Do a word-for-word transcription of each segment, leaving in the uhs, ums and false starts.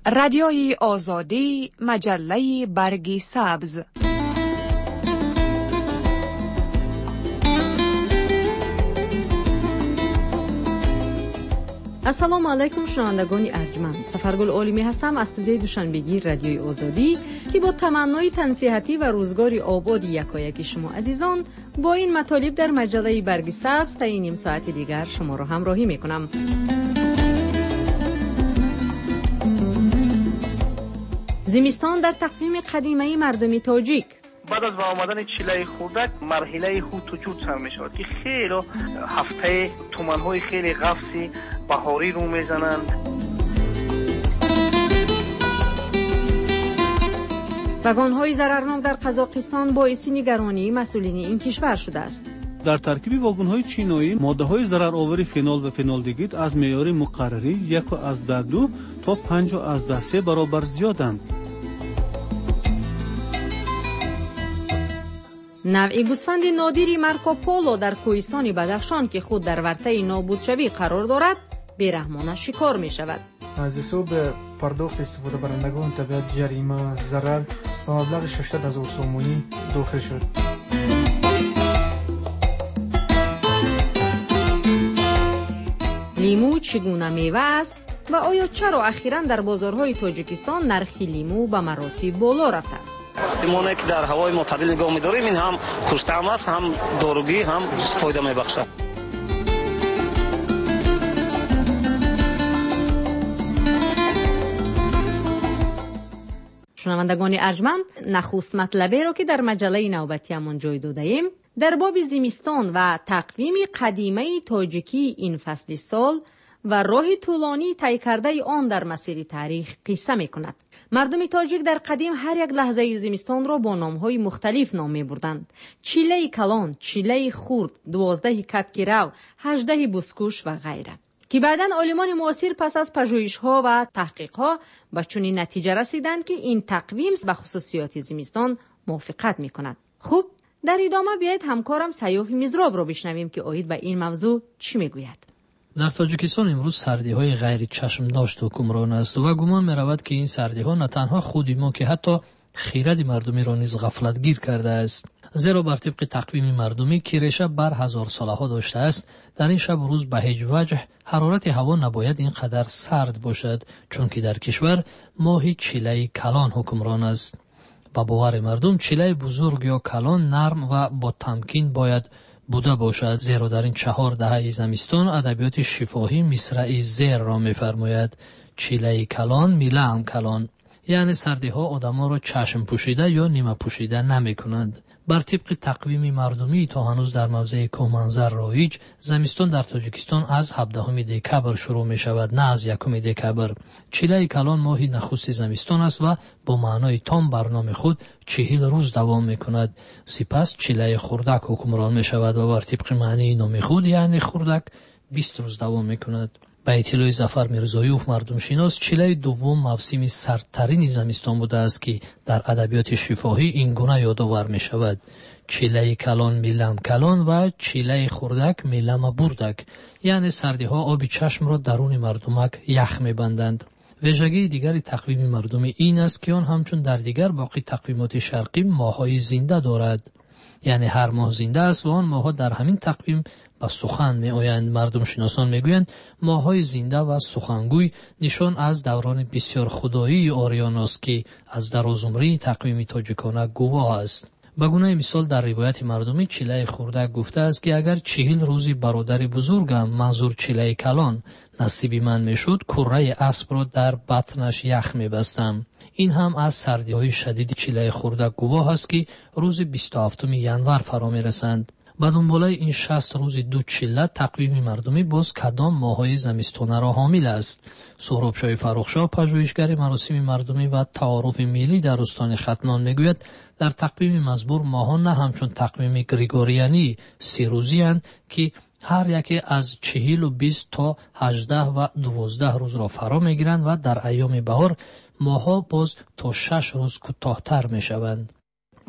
رادیوی آزادی، مجله برگ سبز. السلام علیکم شنوندگان ارجمند. سفرگل عالمی هستم از استودیوی دوشنبگی رادیوی آزادی که با تمنای تنصیحاتی و روزگاری آباد یکایک شما عزیزان با این مطالب در مجله برگ سبز تا این نیم ساعت دیگر شما را همراهی میکنم. زمستان در تقویم قدیمی مردمی تاجیک. بعد از آمدن چیله خردک مرحله خود توجود سر می شود که خیلی هفته تومنهای خیلی غفصی بهاری رو می زنند. واگن‌های ضررناک در قزاقستان باعث نگرانی مسئولین این کشور شده است. در ترکیب واگن‌های چینایی ماده‌های ضررآور فنول و فنالدگید از معیار مقرری یک از ده دو تا پنج از ده سه برابر زیادند. نوعی گوسفند نادری مارکوپولو در کوهستان بدخشان که خود در ورطه نابودشوی قرار دارد بیرحمانه شکار می شود. از حساب پرداخت استفاده برندگان طبیعت جریمه ضرر و مبلغ ششصد هزار سومانی داخل شد. لیمو چگونه میوه است و آیا چرا اخیراً در بازارهای تاجیکستان نرخ لیمو به مراتب بالا رفته است؟ لیمونی که در هوای معتدل نگاه می‌داریم این هم خوش‌طعم است، هم داروگی، هم فایده می‌بخشد. شنوندگان ارجمند، نخست مطلبی را که در مجله نوبتیمان جای داده‌ایم در باب زمستان و تقویم قدیمی تاجیکی این فصل سال و راه طولانی طی کرده آن در مسیر تاریخ قصه می‌کند. مردم تاجیک در قدیم هر یک لحظه زمستان را با نام‌های مختلف نام می‌بردند. چیله کلان، چیله خرد، دوازده کپکیرو، هجده بسکوش و غیره. که بعداً عالمان معاصر پس از پژوهش‌ها و تحقیق‌ها به چنین نتیجه رسیدند که این تقویم به خصوصیات زمستان موافقت می‌کند. خوب، در ادامه بیایید همکارم سیاف مزراب را بشنویم که آید به این موضوع چی می‌گوید. در تاجیکستان امروز سردی‌های غیر چشم داشت حکمران است و گمان می‌رود که این سردی‌ها نه تنها خودی ما که حتی خیرد مردمی را نیز غفلت گیر کرده است. زیرا بر طبق تقویم مردمی که ریشه بر هزار ساله‌ها داشته است، در این شب روز به هیچ وجه حرارت هوا نباید اینقدر سرد باشد، چون که در کشور ماه چیله کلان حکمران است. با باور مردم چیله بزرگ یا کلان نرم و با تمکین باید بوده باشد، زیرا در این چهار دهه زمستان ادبیات شفاهی مصرع زیر را می‌فرماید: چیله کلان میلم کلان، یعنی سردی ها آدم را چشم پوشیده یا نیمه پوشیده نمی کنند. بر طبق تقویم مردمی تا هنوز در موضع کومنظر رایج، زمستان در تاجیکستان از هفدهم دکبر شروع می شود، نه از یکم دکبر. چیله کلان ماهی نخست زمستان است و با معنای تام برنامه خود چهل روز دوام می کند. سپس چیله خردک حکمران می شود و بر طبق معنی نام خود یعنی خردک بیست روز دوام می کند. به اطلاع ظفر میرزایوف مردم شناس، چیله دوم موسم سردترین زمستان بوده است که در ادبیات شفاهی این گونه یادآور می شود: چیله کلان میلم کلان و چیله خردک میلم بردک، یعنی سردی ها آب چشم را درون مردمک یخ می بندند. ویژگی دیگری تقویم مردمی این است که آن همچون در دیگر باقی تقویمات شرقی ماه‌های زنده دارد، یعنی هر ماه زنده است و آن ماه‌ها در همین تقویم با سخن می آیند. مردم شناسان می گویند ماه‌های زنده و سخنگوی نشان از دوران بسیار خدایی آریان است که از درازعمری تقویم تاجیکانه گواه است. به گونه مثال در روایت مردمی چیله خردک گفته است که اگر چهل روزی برادر بزرگم منظور چیله کلان نصیب من میشد، کره اسب را در بطنش یخ می بستم. این هم از سردی های شدید چیله خردک گواه است که روز بیست و هفتم ینور فرا می رسند. با دنباله این شصت روز دو چله تقویم مردمی باز کدام ماه‌های زمستانه را حامل است. سهراب شاه فرخشاه پژوهشگر مراسم مردمی و تعارف ملی در استان ختنان میگوید در تقویم مزبور ماهان نه همچون تقویم گریگوریانی سی روزی اند که هر یکی از چهل و بیست تا هجده و دوازده روز را فرا میگیرند و در ایام بهار ماه‌ها باز تا شش روز کوتاه‌تر میشوند.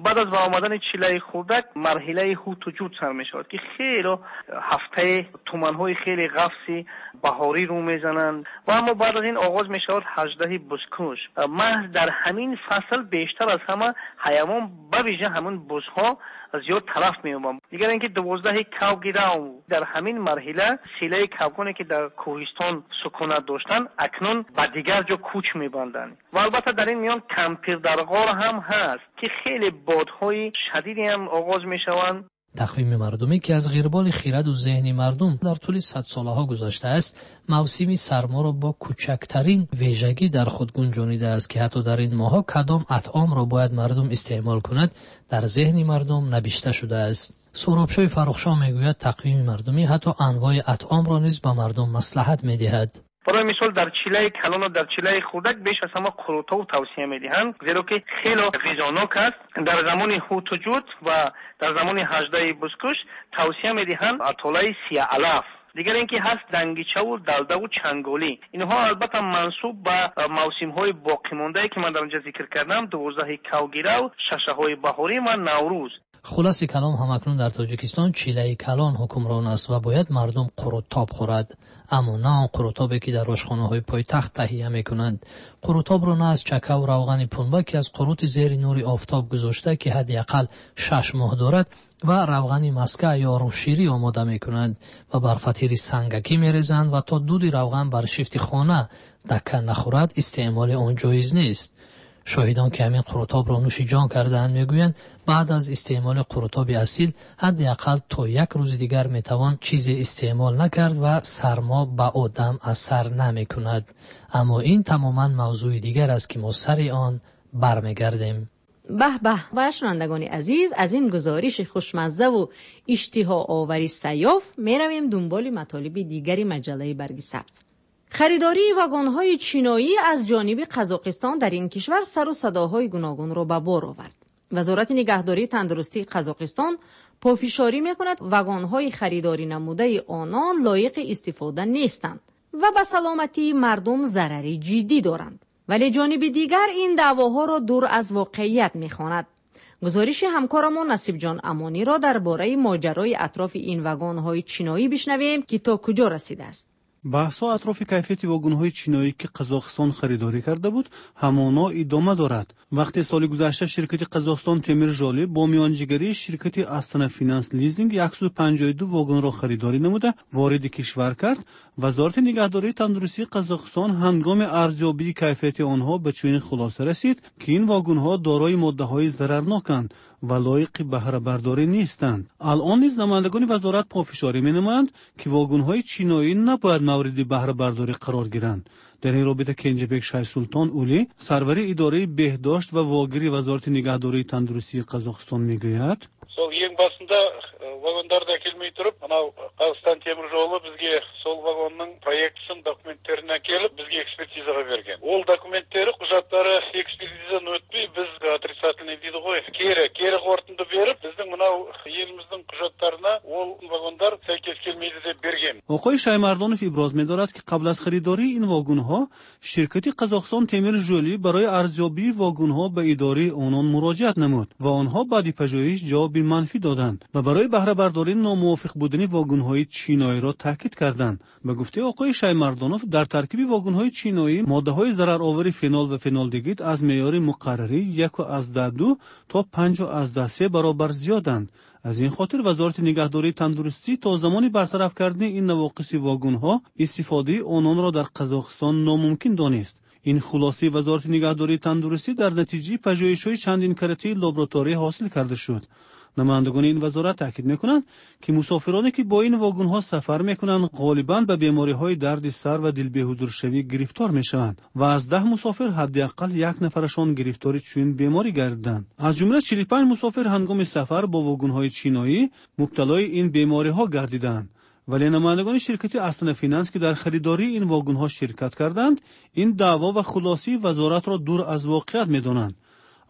بعد از آمدن چیله خردک مرحله هوت و جود سر می شود که خیلی هفته تومن‌های خیلی غفصی بهاری رو میزنند و اما بعد از این آغاز می شود هجده بزکش. محض در همین فصل بیشتر از همه حیوان بویژه همون بزها زیاد تلف می‌یابند. دیگر اینکه دوازده کوگیرو در همین مرحله سیله کوگانی که در کوهستان سکونت داشتن اکنون به دیگر جا کوچ می‌بندند و البته در این میان کمپیر در غار هم هست که خیلی بادهای شدیدی هم آغاز می‌شوند. تقویم مردمی که از غیربال خیرد و ذهنی مردم در طول صد سالها گذشته است، موسم سرما را با کوچکترین ویژگی در خود گنجانیده است که حتی در این ماه‌ها کدام اطعام را باید مردم استعمال کند در ذهن مردم نبشته شده است. سهرابشاه فرخشاه میگوید تقویم مردمی حتی انواع اطعام را نیز به مردم مصلحت می‌دهد. برای مثال در چیله کلان و در چیله خردک بیش از همه قروتو توصیه میدهند زیرا که خیلی غذاناک است. در زمان هوت و جود و در زمان هجده بزکش توصیه میدهند اطاله سیاه علف. دیگر اینکه هست دنگیچه و دلده و چنگالی. اینها البته منسوب به موسم های باقی مانده که من در اونجا ذکر کردم، دوازده کوگیرو، ششه های بهاری و نوروز. خلاص کلام همکنون در تاجیکستان چیله کلان حکمران است و باید مردم قروتاب خورد، اما نه آن قروتابی که در آشخانه های پایتخت تهیه میکنند. قروتاب را نه از چکه و روغن پنبه که از قروت زیر نور آفتاب گذاشته که حداقل شش ماه دارد و روغن مسکه یا روشیری آماده میکنند و بر فطیر سنگکی میریزند و تا دود روغن بر شیفت خانه دکه نخورد استعمال آن جایز نیست. شاهدان که همین قروتاب را نوش جان کرده‌اند میگویند بعد از استعمال قروتاب اصیل حداقل تا یک روز دیگر میتوان چیزی استعمال نکرد و سرما به آدم اثر نمیکند. اما این تماما موضوع دیگر است که ما سر آن برمیگردیم. به به و شنوندگان عزیز، از این گزارش خوشمزه و اشتها آوری سیاف میرویم دنبال مطالب دیگری مجله برگ سبز. خریداری واگن‌های چینایی از جانب قزاقستان در این کشور سر و صداهای گوناگون را به بار آورد. وزارت نگهداری تندرستی قزاقستان پافشاری می‌کند واگن‌های خریداری نموده آنان لایق استفاده نیستند و به سلامتی مردم ضرری جدی دارند. ولی جانب دیگر این دعواها را دور از واقعیت می‌خواند. گزارش همکارمون نصیب جان امانی را درباره ماجرای اطراف این واگن‌های چینایی بشنویم که تا کجا رسیده است. بحث‌ها اطراف کیفیت واگن‌های چینایی که قزاقستان خریداری کرده بود همانا ادامه دارد. وقتی سال گذشته شرکت قزاقستان تمیر ژالی با میانجیگری شرکت استنا فینانس لیزینگ صد و پنجاه و دو واگن را خریداری نموده وارد کشور کرد، وزارت نگهداری تندرستی قزاقستان هنگام ارزیابی کیفیت آنها به چنین خلاصه رسید که این واگن‌ها دارای ماده‌های ضررناکند و لایق بهره برداری نیستند. الان نیز نمایندگان وزارت پافشاری می‌نمایند که واگن‌های چینایی نباید مورد بهره برداری قرار گیرند. در این رابطه کنجبک شاه سلطان اولی سروری اداره بهداشت و واگیری وزارت نگهداری تندرستی قزاقستان میگوید сол ең басында вагондарды келмей тұрып, анау Қазақстан темір жолы бізге сол вагонның проектісін, документтерін әкеліп, бізге экспертизаға берген. Ол документтері, құжаттары экспертизадан өтпей, біз отрицательный дейді ғой. Кері, кері қорытынды беріп, біздің мынау еліміздің құжаттарына ол вагондар сәйкес келмейді деп берген. آقای شایمردانوف ابراز می‌دارد که قبل از خریداری این واگن‌ها شرکت قزاقستان تمیر ژولی برای ارزیابی واگن‌ها به اداره آنان مراجعت نمود و آنها بعد پژوهش جواب منفی دادند و برای بهره برداری ناموافق بودن واگن‌های چینایی را تاکید کردند. به گفته آقای شایمردانوف در ترکیب واگن‌های چینایی ماده‌های ضررآور فنول و فنالدگید از معیار مقرری یک از دو تا پنج از سه برابر زیادند. از این خاطر وزارت نگهداری تندرستی تا زمانی برطرف کردن این نواقص واگن‌ها استفاده آنان را در قزاقستان ناممکن دانست. این خلاصه وزارت نگهداری تندرستی در نتیجه پژوهش‌های چندین کرته لابراتواری حاصل کرده شد. نمایندگان این وزارت تاکید می‌کنند که مسافرانی که با این واگن‌ها سفر می‌کنند غالباً به بیماری‌های درد سر و دل بهودرشوی گرفتار می‌شوند و از ده مسافر حداقل یک نفرشان گرفتار چنین بیماری گردیدند. از جمله چهل و پنج مسافر هنگام سفر با واگن‌های چینایی مبتلای این بیماری‌ها گردیدند. ولی نمایندگان شرکت استنا فینانس که در خریداری این واگن‌ها شرکت کردند این دعوا و خلاصی وزارت را دور از واقعیت می‌دانند.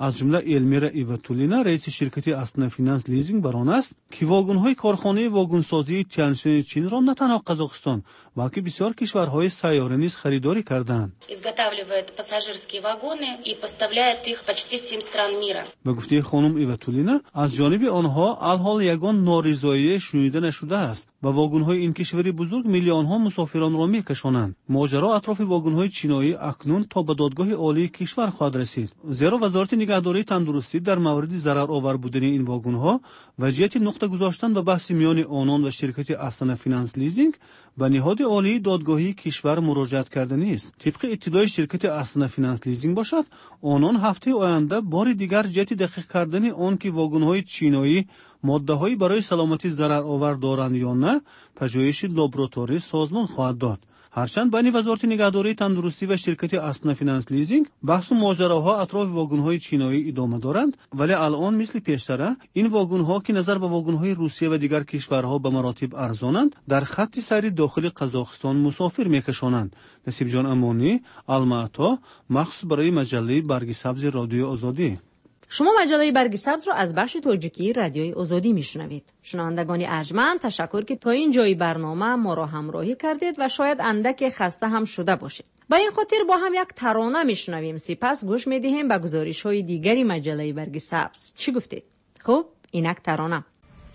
از جمله المیرا ایواتولینا رئیس شرکت استنا فینانس لیزینگ بر آن است که واگن‌های کارخانه واگن‌سازی تیانشن چین را نه تنها قزاقستان بلکه بسیار کشورهای سیاره نیز خریداری کردند. изготавливает пассажирские вагоны и поставляет их почти семь стран мира. به گفته خانم ایواتولینا از جانب آنها الحال یگان نارضایتی شنیده نشده است و واگن‌های این کشوری بزرگ میلیون‌ها مسافران را می‌کشانند. ماجرا اطراف واگن‌های چینایی اکنون تا به دادگاه عالی کشور خواهد رسید. زیرا وزارت نگهداری تندرستی در مورد ضررآور بودن این واگن‌ها و جهت نقطه گذاشتن به بحث میان آنان و شرکت استنا فینانس لیزینگ به نهاد عالی دادگاهی کشور مراجعت کرده نیست. طبق اطلاع شرکت استنا فینانس لیزینگ باشد آنان هفته آینده بار دیگر جهت دقیق کردن آن که واگن‌های چینایی ماده‌هایی برای سلامتی ضررآور دارند یا نه پژوهش لابراتواری سازمان خواهد داد. هرچند بین وزارت نگهداری تندرستی و شرکت استنا فینانس لیزینگ بحث و ماجراها اطراف واگن‌های چینایی ادامه دارند، ولی الان مثل پیشتر این واگن‌ها که نظر به واگن‌های روسیه و دیگر کشورها به مراتب ارزانند در خط سیر داخل قزاقستان مسافر می‌کشانند. نصیب جان امانی، الماتا، مخصوص برای مجله برگ سبز رادیو آزادی. شما مجله برگ سبز را از بخش تاجیکی رادیوی آزادی میشنوید. شنوندگان ارجمند تشکر که تا این جای برنامه ما را همراهی کردید و شاید اندک خسته هم شده باشید. با این خاطر با هم یک ترانه میشنویم، سپس گوش میدهیم به گزارش‌های دیگری مجله برگ سبز. چی گفتید؟ خب اینک ترانه.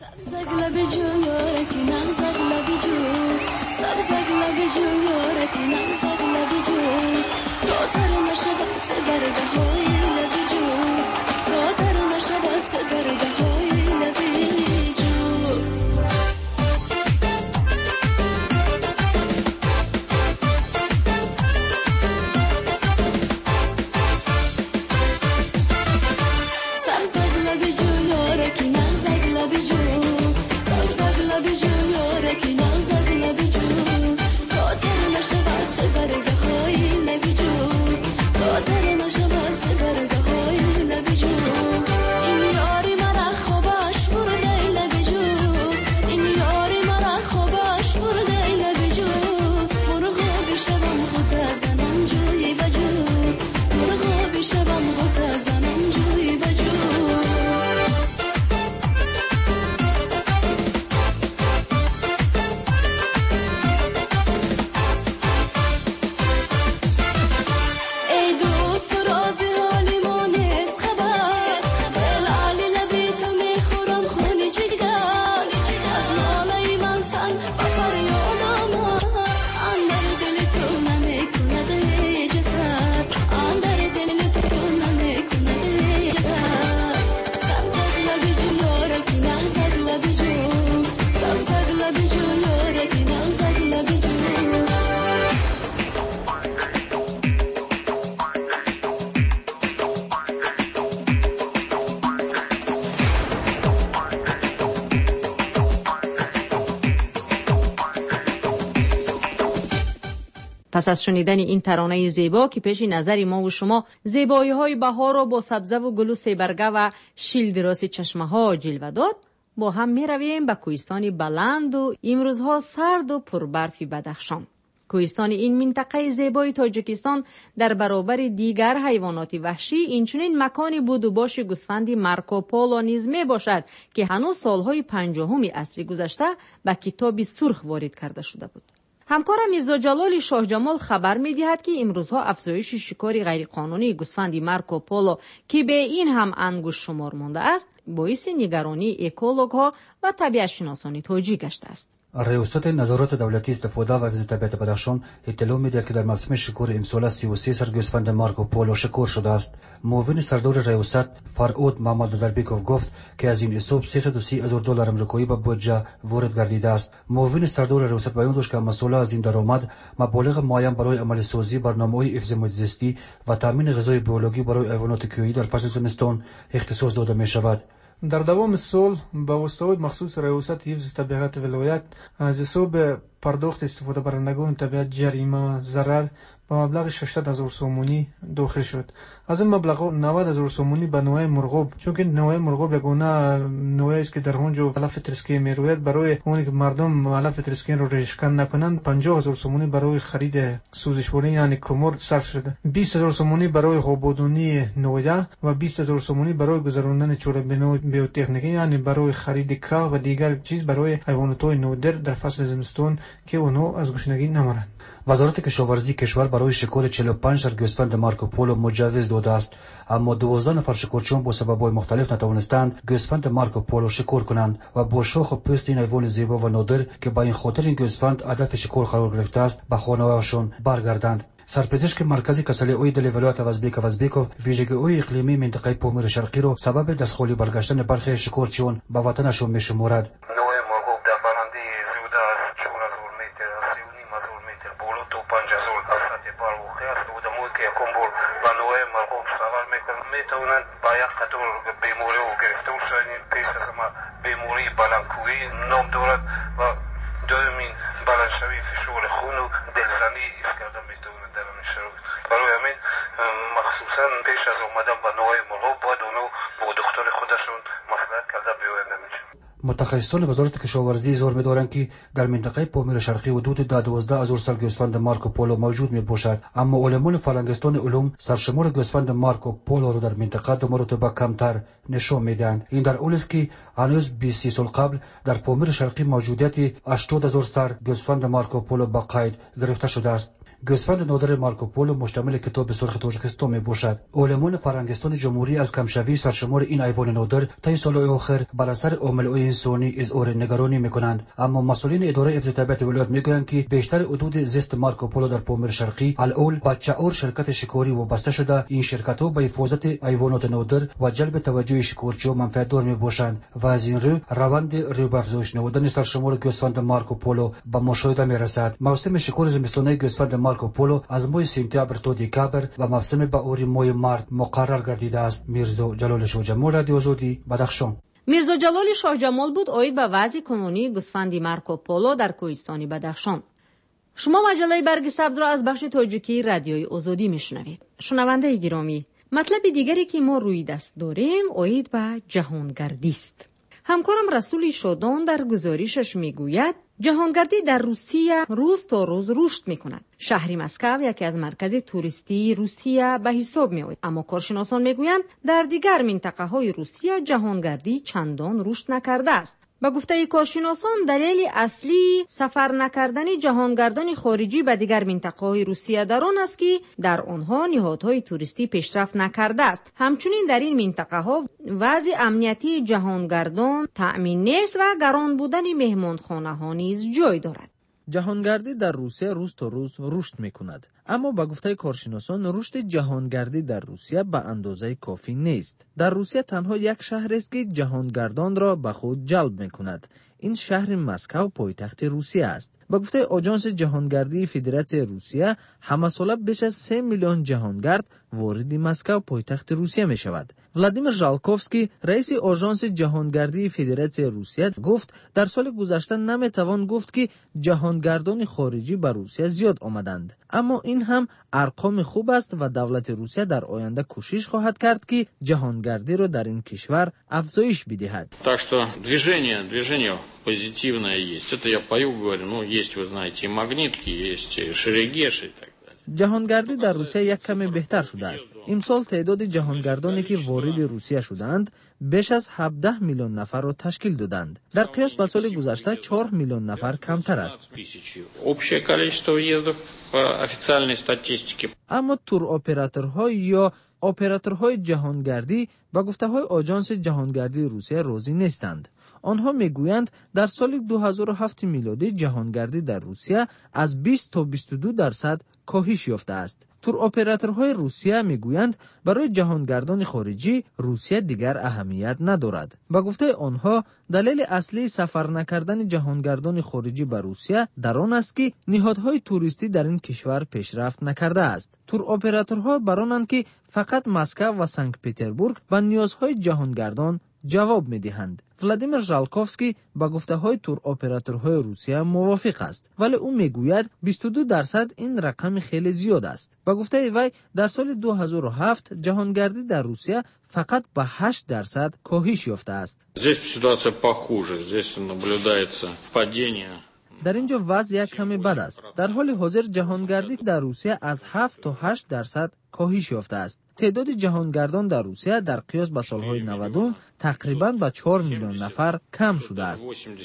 پس از شنیدن این ترانه زیبا که پیش نظر ما و شما زیبایی های بهار را با سبزه و گل و سیبرگه و شیل دراس چشمه ها جلوه داد، با هم می رویم به کوهستان بلند و امروزها سرد و پربرفی بدخشان. کوهستان این منطقه زیبای تاجیکستان در برابر دیگر حیوانات وحشی اینچنین مکانی بود و باش گوسفند مارکوپولو نیز می باشد که هنوز سالهای پنجاهم عصر گذشته به کتاب سرخ وارد کرده شده بود. همکارم میرزا جلال شاه جمال خبر می‌دهد که امروزها افزایش شکار غیرقانونی گوسفند مارکوپولو که به این هم انگشت شمار مانده است باعث نگرانی اکولوگ‌ها و طبیعت شناسان تاجیک گشته است. ریاست نظارت دولتی استفاده و وزارت طبیعت بدخشان اطلاع می‌دهد که در موسم شکار امسال سی و سه سر گوسفند مارکوپولو شکار شده است. معاون سردار ریاست فرعود محمد نظربیکوف گفت که از این حساب سیصد و سی هزار دلار آمریکایی به بودجه وارد گردیده است. معاون سردار ریاست بیان داشت که مسئله از این درآمد مبالغ معین برای عمل سازی برنامه‌های حفظ محیط زیستی و تامین غذای بیولوژی برای حیوانات کوهی در فصل زمستان اختصاص داده می‌شود. در دوام سال با واسطه مخصوص ریاست حفظ طبیعت ولایت از حساب پرداخت استفاده برندگان طبیعت جریمه ضرر با مبلغ ششصد هزار سومونی داخل شد. از این مبلغ نود هزار سومونی به نوع مرغوب، چون که نوع مرغوب یگانه نوعی است که در اونجا علف ترسکین میروید، برای اونی که مردم علف ترسکین رو ریشکن نکنند پنجاه هزار سومونی برای خرید سوزشواری یعنی کمر صرف شده. بیست هزار سومونی برای خوابودونی نویده و بیست هزار سومونی برای گذراندن چوبینو بیوتکنیکی یعنی برای خرید کا و دیگر چیز برای حیوانات نودر در فصل زمستان که اونها از گشنگی نمرند. وزارت کشاورزی کشور برای شکار چهل و پنج سر گوسفند مارکوپولو مجوز داده است، اما دوازده نفر شکارچیان با سبب‌های مختلف نتوانستند گوسفند مارکوپولو شکار کنند و با شاخ و پوست این حیوان زیبا و نادر که با این خاطر این گوسفند هدف شکار قرار گرفته است به خانه‌هایشان برگردند. سرپزشک مرکزی کسلی اوی دل ولایت وزبیک وزبیکوف ویژگی اوی اقلیمی منطقه پامیر شرقی را سبب دستخولی برگشتن برخی شکارچیان به وطنشان می‌شمارد. میتونند با یک قطور بیماری و گرفته شدن پیش از ما بیماری بلندکویی نام دارد و دومین بلندشوی فشار خون و دلزنی ایست کرده میتونند در این شرایط. برای همین مخصوصا پیش از اومدن به نوع مرغ باید اونو با دکتر خودشون مصلحت کرده بیاین نمیشه. متخصصان وزارت کشاورزی اظهار می‌دارند که در منطقه پامیر شرقی حدود دوازده هزار سر گوسفند مارکوپولو موجود میباشد، اما علمان فرنگستان علوم سرشمار گوسفند مارکوپولو را در منطقه دو مرتبه کمتر نشان میدهند. این در حالی است که هنوز بیست سال قبل در پامیر شرقی موجودیت هشتاد هزار سر گوسفند مارکوپولو به قید گرفته شده است. گوسفند نادر مارکوپولو مشتمل کتاب سرخ تاجیکستان می باشد. علمان فرنگستان جمهوری از کمشوی سرشمار این حیوان نادر طی سالهای آخر بر اثر عامل‌های انسانی اظهار نگرانی میکنند، اما مسئولین اداره حفظ طبیعت ولایت میگویند که بیشتر حدود زیست مارکوپولو در پامیر شرقی الاول با چهار شرکت شکاری وابسته شده. این شرکت‌ها به حفاظت حیوانات نادر و جلب توجه شکارچی‌ها منفعت‌دار میباشند و از این رو روند رو به افزایش نمودن سرشمار گوسفند مارکوپولو به مشاهده میرسد. موسم شکار زمستانی گوسفند مارکوپولو از ماه سپتامبر تا دکامبر و موسم بهاری ماه مارت مقرر گردیده است. میرزا جلال شاه جمال، رادیو آزادی، بدخشان. میرزا جلال شاه جمال بود اوید به وضع کنونی گوسفند مارکوپولو در کوهستان بدخشان. شما مجله برگ سبز را از بخش تاجیکی رادیوی آزادی میشنوید. شنونده گرامی، مطلب دیگری که ما روی دست داریم اوید به جهانگردی است. همکارم رسول شادان در گزارشش میگوید جهانگردی در روسیه روز تا روز رشد میکند. شهر مسکو یکی از مرکز توریستی روسیه به حساب میآید، اما کارشناسان میگویند در دیگر منطقه های روسیه جهانگردی چندان رشد نکرده است. با گفته کارشناسان دلیل اصلی سفر نکردن جهانگردان خارجی به دیگر منطقه‌های روسیه در آن است که در آنها نهادهای توریستی پیشرفت نکرده است. همچنین در این منطقه‌ها وضع امنیتی جهانگردان تأمین نیست و گران بودن مهمانخانه‌ها نیز جای دارد. جهانگردی در روسیه روز تا روز رشد می‌کند، اما با گفته کارشناسان رشد جهانگردی در روسیه به اندازه کافی نیست. در روسیه تنها یک شهر است که جهانگردان را به خود جلب می‌کند. این شهر مسکو پایتخت روسیه است. با گفته آژانس جهانگردی فدراسیون روسیه همه ساله بیش از سه میلیون جهانگرد وارد مسکو پایتخت روسیه می شود. ولادیمیر ژالکوفسکی رئیس آژانس جهانگردی فدراسیون روسیه گفت در سال گذشته نمی توان گفت که جهانگردان خارجی به روسیه زیاد آمدند، اما این هم ارقام خوب است و دولت روسیه در آینده کوشش خواهد کرد که جهانگردی را در این کشور افزایش بدهد. Так что движение, движение позитивное есть. Это я пою говорю, ну есть, вы знаете, и магнитки, есть и шерегеши и так. جهانگردی در روسیه یک کمی بهتر شده است. امسال تعداد جهانگردانی که وارد روسیه شدند بیش از هفده میلیون نفر را تشکیل دادند. در قیاس با سال گذشته چهار میلیون نفر کمتر است. اما تور اپراتورها یا اپراتورهای جهانگردی با گفته‌های آژانس جهانگردی روسیه راضی نیستند. آنها میگویند در سال دو هزار و هفت میلادی جهانگردی در روسیه از بیست تا بیست و دو درصد کاهش یافته است. تور اپراتورهای روسیه میگویند برای جهانگردان خارجی روسیه دیگر اهمیت ندارد. با گفته آنها دلیل اصلی سفر نکردن جهانگردان خارجی به روسیه در آن است که نهادهای توریستی در این کشور پیشرفت نکرده است. تور اپراتورها برانند که فقط مسکو و سنت پترزبورگ به نیازهای جهانگردان جواب می‌دهند. ولادیمیر ژالکوفسکی با گفته‌های تور اپراتورهای روسیه موافق است، ولی او میگوید بیست و دو درصد این رقم خیلی زیاد است. با گفته وی در سال دو هزار و هفت جهانگردی در روسیه فقط به هشت درصد کاهش یافته است. در اینجا وضع یک کمی بد است. در حال حاضر جهانگردی در روسیه از هفت تا هشت درصد کاهش یافته است. تعداد جهانگردان در روسیه در قیاس با سالهای نود تقریباً به چهار میلیون نفر کم شده است.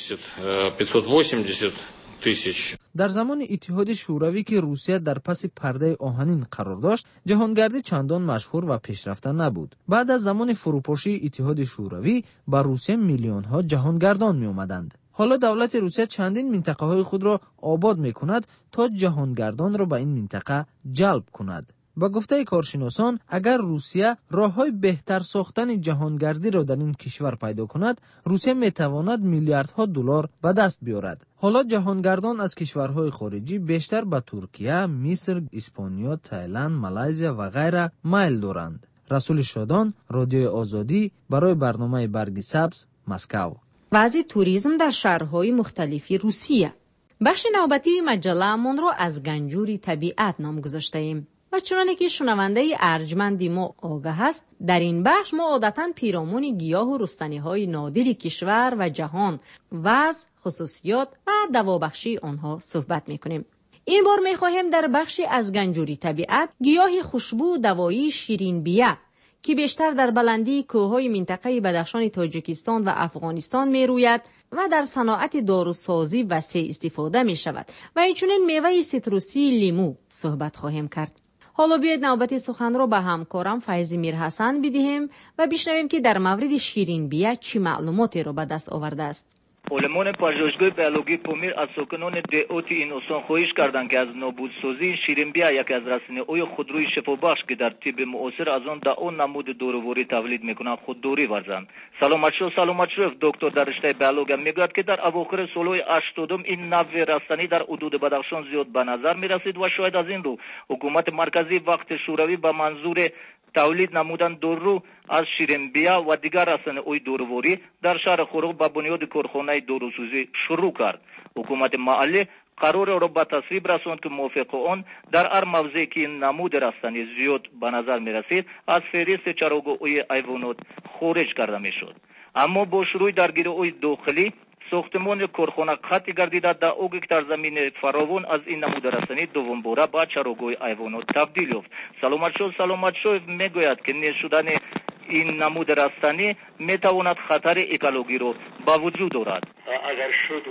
در زمان اتحاد شوروی که روسیه در پس پرده آهنین قرار داشت، جهانگردی چندان مشهور و پیشرفته نبود. بعد از زمان فروپاشی اتحاد شوروی به روسیه میلیون ها جهانگردان می آمدند. حالا دولت روسیه چندین منطقه های خود را آباد می کند تا جهانگردان را به این منطقه جلب کند. با گفته کارشناسان اگر روسیه راه‌های بهتر ساختن جهانگردی را در این کشور پیدا کند، روسیه می‌تواند میلیاردها دلار به دست بیاورد. حالا جهانگردان از کشورهای خارجی بیشتر به ترکیه، مصر، اسپانیا، تایلند، مالزیا و غیره میل دارند. رسول شادان، رادیوی آزادی، برای برنامه برگ سبز، مسکو. وضع توریسم در شهرهای مختلفی روسیه. بخش نوبتی مجله من را از گنجوری طبیعت نام گذاشته ایم. و چنانه که شنونده ارجمندی ما آگاه است، در این بخش ما عادتاً پیرامون گیاه و رستنی‌های نادر کشور و جهان، وضع، خصوصیات و دوابخشی آنها صحبت می‌کنیم. این بار می‌خواهیم در بخشی از گنجوری طبیعت گیاه خوشبو دوایی شیرین بیه که بیشتر در بلندی کوههای منطقه بدخشان تاجیکستان و افغانستان میروید و در صناعت داروسازی وسیع استفاده می شود و اینچنین میوه سیتروسی لیمو صحبت خواهیم کرد. حالا بیاید نوبت سخن را به همکارم فیض میرحسن بدهیم و بشنویم که در مورد شیرین بیه چی معلوماتی را به دست آورده است. علمان پژوهشگاه بیولوژی پامیر از ساکنان دهات این استان خواهش کردند که از نابودسازی شیرین بیه یکی از رسانه‌های خودروی شفابخش که در طب معاصر از آن ده نمود داروواری تولید میکنند خودداری ورزند. سلامت شو سلامت شو دکتر در رشته بیولوژی میگوید که در اواخر سالهای هشتادم این نوع رسانه در حدود بدخشان زیاد به نظر میرسید و شاید از این رو حکومت مرکزی وقت شوروی به منظور تولید نمودن دارو از شیرین بیه و دیگر رسانه‌های داروواری در شهر خورو به بنیاد کارخانه داروسازی شروع کرد. حکومت محلی قرار را به تصویب رساند که موافق آن در هر موضعی که نمود رسانه زیاد به نظر می رسید از فهرست چراگاه‌های حیوانات خارج کرده می شد. اما با شروع درگیری‌های داخلی ساختمان کارخانه قطع گردیده در او گکتار زمین فراوان از این نمود رسانه دوم باره به چراگاه حیوانات تبدیل یافت. سلامت شو سلامت شو میگوید که نشدن این نمود رسانه میتواند خطر اکولوژی را با وجود دارد. اگر شد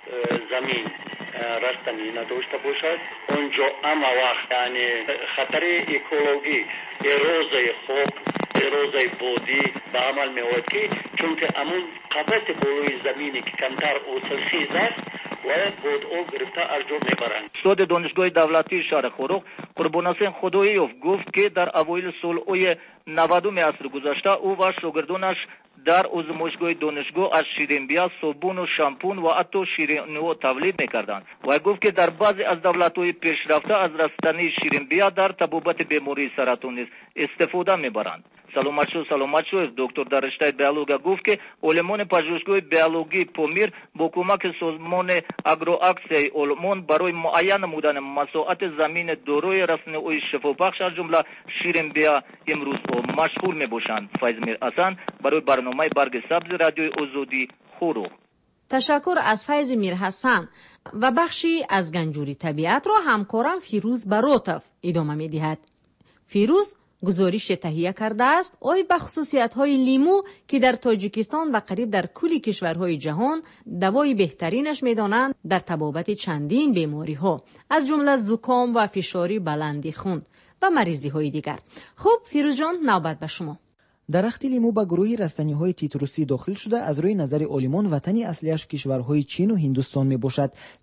زمین رستنی نداشته باشد اونجا اما وقت یعنی خطر اکولوژی اروزه خاک اروزه بادی به عمل میآید که چون که امون قبط بالای زمینی که کمتر اوسلخیز است و بود او گرفته ارجو میبرند. استاد دانشگاه دولتی شهر خورو قربان حسین خداییوف گفت که در اوایل سالهای نودم عصر گذشته او و شاگردانش در آزمایشگاه دانشگاه از شیرین بیه صابون و شامپون و حتی شیرینی تولید میکردند و گفت که در بعضی از دولت‌های پیشرفته از رستنی شیرین بیه در طبابت بیماری سرطان استفاده میبرند. سلامت شو سلامت شو دکتر در رشته بیولوژی گفت که علمان پژوهشگاه بیولوژی پامیر با کمک سازمان اگرواکسی علمان برای معین نمودن مساحت زمین دارای رسانه‌های شفابخش از جمله شیرین بیه امروز مشغول میباشند. فیض میرحسن برای برنامه برگ سبز رادیوی آزادی خورو. تشکر از فیض میرحسن و بخشی از گنجوری طبیعت را همکارم فیروز باروتف ادامه میدهد. فیروز گزارش تهیه کرده است آید به خصوصیت‌های لیمو که در تاجیکستان و قریب در کل کشورهای جهان دوای بهترینش می‌دانند در تبابت چندین بیماری‌ها از جمله زکام و فشاری بلندی خون و مریضی‌های دیگر. خب فیروز جان نوبت به شما. درخت لیمو به گروه رستنی‌های تیتروسی داخل شده از روی نظر عالمان وطنی اصلیش کشورهای چین و هندوستان میباشد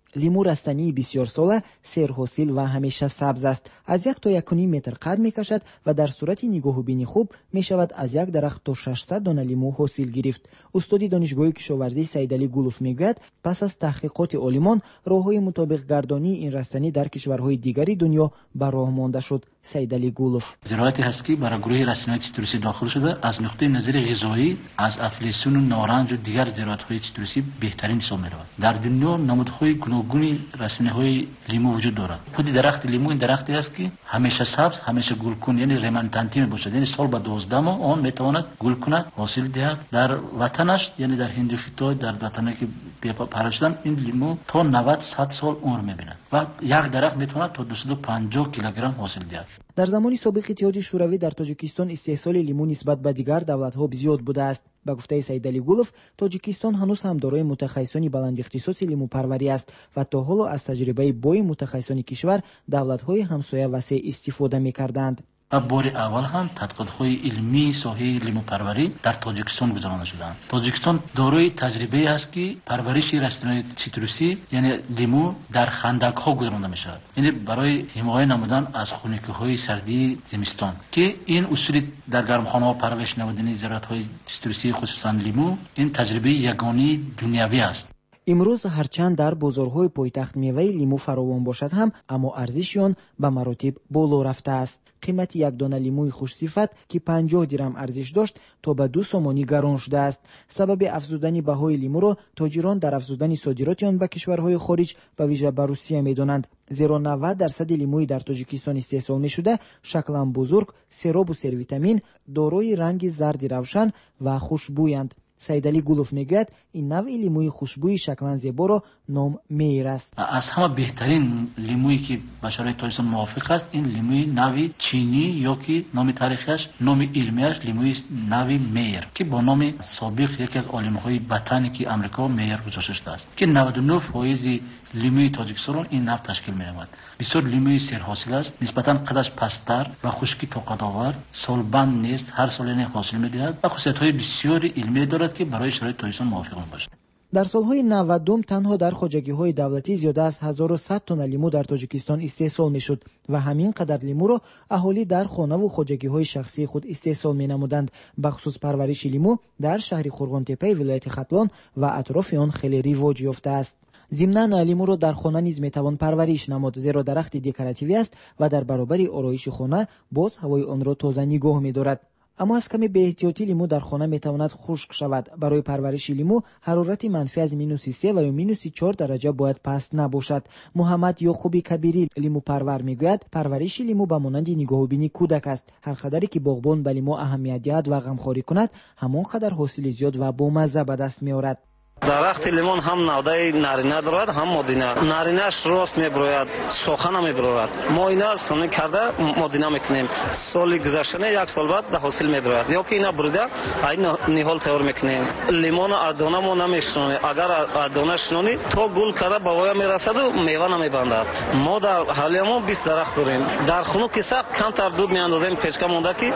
لیمو رستنی بسیار ساله، سرحاصل و همیشه سبز است. از یک تا یک و نیم متر قد میکشد و در صورت نگاه و بینی خوب می شود از یک درخت تا ششصد دانه لیمو حاصل گرفت. استاد دانشگاه کشاورزی سیدعلی گولوف میگوید پس از تحقیقات عالمان راههای مطابق گردانی این رستنی در کشورهای دیگری دنیا به راه مانده شد. سیدعلی گولوف: زراعتی هست که برای گروه رستنی چیتروسی داخل شده، از نقطه نظر غذایی از افلیسون و نارنج و دیگر زراعت‌های چیتروسی بهترین حساب می‌رود. در دنیا نمودهای گوناگونی رستنی‌های لیمو وجود دارد. خود درخت لیمو این درختی است که همیشه سبز، همیشه گلکن، یعنی رمانتانتی میباشد، یعنی سال به دوازده ماه آن میتواند گل کند، حاصل دهد. در وطنش یعنی در هندوخیتای در وطنی که پرورشدن این لیمو تا نود صد سال عمر میبیند و یک درخت میتواند تا دویست و پنجاه کیلوگرم حاصل دهد. در زمان سابق اتحاد شوروی در تاجیکستان استحصال لیمو نسبت به دیگر دولت‌ها زیاد بوده است. با گفته سیدعلی گولوف، تاجیکستان هنوز هم دارای متخصصان بلند اختصاص لیمو پروری است و تا حالا از تجربه بای متخصصان کشور دولت‌های همسایه وسیع استفاده می‌کردند. بار اول هم تحقیقات علمی ساحه لیمو پروری در تاجیکستان گذرانده شدند. تاجیکستان دارای تجربه است که پرورش رستنی چیتروسی یعنی لیمو در خندق‌ها گذرانده می‌شود، یعنی برای حمایت نمودن از خنکی‌های سردی زمستان که این اصول در گرمخانه‌ها پرورش نمودنی زراعت‌های چیتروسی خصوصا لیمو این تجربه یگانه دنیوی است. امروز هرچند در بازارهای پایتخت میوه لیمو فراوان باشد هم اما ارزش آن به مراتب بالا رفته است. قیمت یک دانه لیموی خوش صفت که پنجاه درم ارزش داشت تا به دو سومانی گران شده است. سبب افزودن بهای لیمو را تاجران در افزودن صادرات آن به کشورهای خارج به ویژه به روسیه می‌دانند، زیرا نود درصد لیموی در تاجیکستان استحصال می‌شده شکلاً بزرگ، سیراب و سرویتامین، دارای رنگ زرد روشن و خوشبویند. سیدعلی گولوف میگوید این نوع لیموی خوشبوی شکلاً زیبا را نام میر است. از همه بهترین لیمویی که به شرایط تاجیکستان موافق است این لیموی نوع چینی یا که نام تاریخیش نام علمیش لیموی نوع میر که با نام سابق یکی از عالم‌های وطنی که آمریکا میر گذاشته شده است که نود و نه درصد لیموی تاجیکستان این نوع تشکیل می‌نماید. بسیار لیموی سرحاصل است، نسبتاً قدش پست‌تر و خشکی طاقت‌آور، سالبند نیست، هر سال این حاصل می‌دهد و خصوصیت‌های بسیار علمی دارد که برای شرایط تاجیکستان موافق باشد. در سالهای نود تنها در خواجگی‌های دولتی زیاده از هزار و صد تن لیمو در تاجیکستان استحصال می‌شد و همین قدر لیمو را اهالی در خانه و خواجگی‌های شخصی خود استحصال می‌نمودند. بخصوص پرورش لیمو در شهر خورغانتپه ولایت ختلان و اطراف آن خیلی رواج یافته است. ضمناً لیمو را در خانه نیز میتوان پرورش نمود، زیرا درخت دکوراتیوی است و در برابر آرایش خانه باز هوای آن را تازه نگاه می‌دارد. اما از کمی به احتیاطی لیمو در خانه میتواند خشک شود. برای پرورش لیمو حرارت منفی از مینوس سه و یا مینوس چهار درجه باید پست نباشد. محمد یعقوبی کبیری لیمو پرور میگوید پرورش لیمو به مانند نگاه و بینی کودک است. هر قدری که باغبان به لیمو اهمیت دهد و غمخواری کند همان قدر حاصل زیاد و بامزه به دست میآورد. درخت لیمون هم نوده نارینه دارد هم مادینه. نارینه‌اش راست میبروید، سخن هم میبروید. ما اینا سونی کرده مادینه میکنیم. سالی گذشته یک سال بعد ده حاصل میدروید. یا که اینا بریده این نهال تیار میکنیم. لیمون ادونه ما نمیشنونی. اگر ادونه شنونی تا گل کرده به وای میرسد و میوه نمیبندد. ما در حالی ما بیست درخت داریم. در خنک که سخت کم تر دود میاندازیم پیچکا مونده که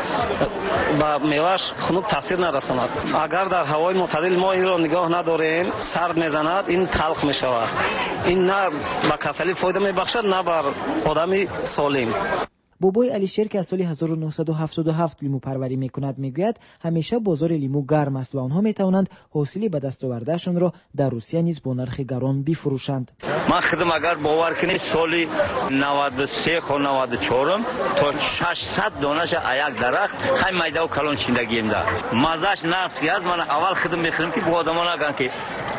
به میوهش خنک تاثیر نرساند. اگر در هوای معتدل ما این را نگاه نداریم سرد میزند این تلخ میشود. این نه به کسلی فایده میبخشد نه بر آدمی سالم. بابای علیشیر که از سال هزار و نهصد و هفتاد و هفت لیمو پروری میکند میگوید همیشه بازار لیمو گرم است و آنها میتوانند حاصل به دست آوردهشان را در روسیه نیز با نرخ گران بفروشند. من خودم اگر باور کنید سالی نود و سه و نود و چهار تا ششصد دانش یک درخت خیلی میده و کلان چیندگیم ده مزهش نفسی است. من اول خودم میخورم که با آدما نگن که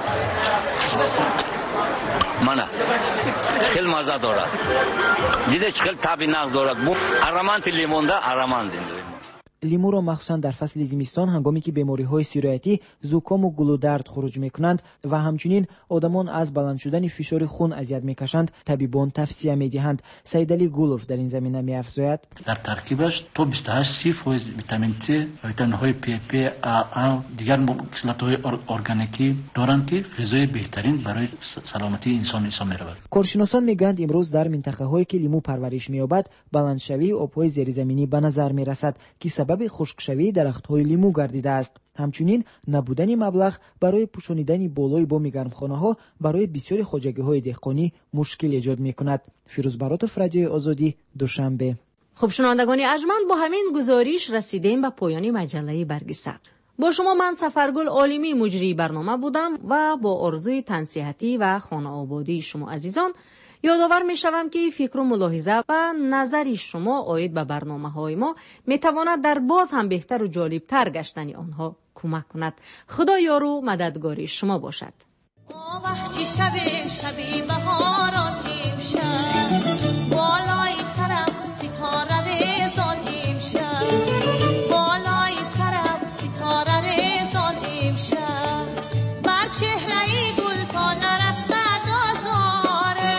منه خیلی مزه دارد. دیده خیلی طعمی نغز دارد. بو ارمانت لیمون ده ارمان دیم. لیمو را مخصوصا در فصل زمستان هنگامی که بیماری‌های سرایتی، زکام و گلودرد خروج می‌کنند و همچنین آدمان از بلند شدن فشار خون اذیت می‌کشند طبیبان توصیه می‌دهند. سیدعلی گولوف در این زمینه می‌افزاید در ترکیبش تا بیست و هشت درصد ویتامین C، ویتامین‌های پی پی، آ دیگر کسلات‌های ارگانیکی دارند که غذای بهترین برای سلامتی انسان حساب می‌رود. کارشناسان می‌گویند امروز در منطقه‌هایی که لیمو پرورش می‌یابد بلندشوی آب‌های زیرزمینی به نظر می‌رسد که سبب خشکشوی درخت‌های لیمو گردیده است. همچنین نبودن مبلغ برای پوشانیدن بالای بام گرمخانه‌ها برای بسیاری خواجگی‌های دهقانی مشکل ایجاد می‌کند. فیروز براتوف، رادیوی آزادی، دوشنبه. خب شنوندگان ارجمند، با همین گزارش رسیدیم به پایان مجله برگ سبز. با شما من سفرگل عالمی مجری برنامه بودم و با آرزوی تن صحتی و خانه آبادی شما عزیزان یادآور می شوم که فکر و ملاحظه و نظری شما عاید به برنامه های ما می تواند در باز هم بهتر و جالبتر گشتن آنها کمک کند. خدا یار و مددگاری شما باشد. وقتی شب شبی بهاران امشب بالای سرم ستاره ریزان امشب بالای سرم ستاره ریزان امشب بر چهره گل پا نرسد آزاره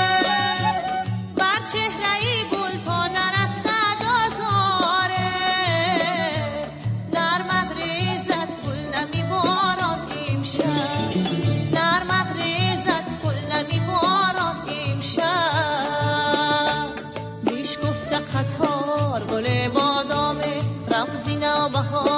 بر چهره گل پا نرسد آزاره نرمد ریزد گل نمی باران امشب نرمد ریزد گل نمی باران امشب بیش گفته قطار گل بادام رمزی نوبهار